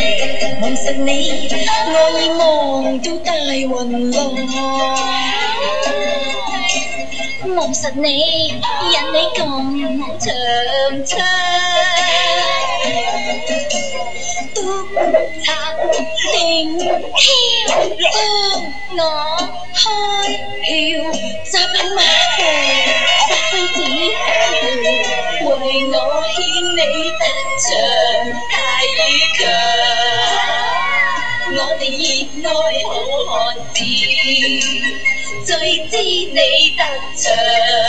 望實你，我已望到大雲來。望實你，引你咁長槍，督察定挑幫我開票，集緊馬步殺飛子，為我獻你得場太與強，我哋熱愛好漢子，最知你得場。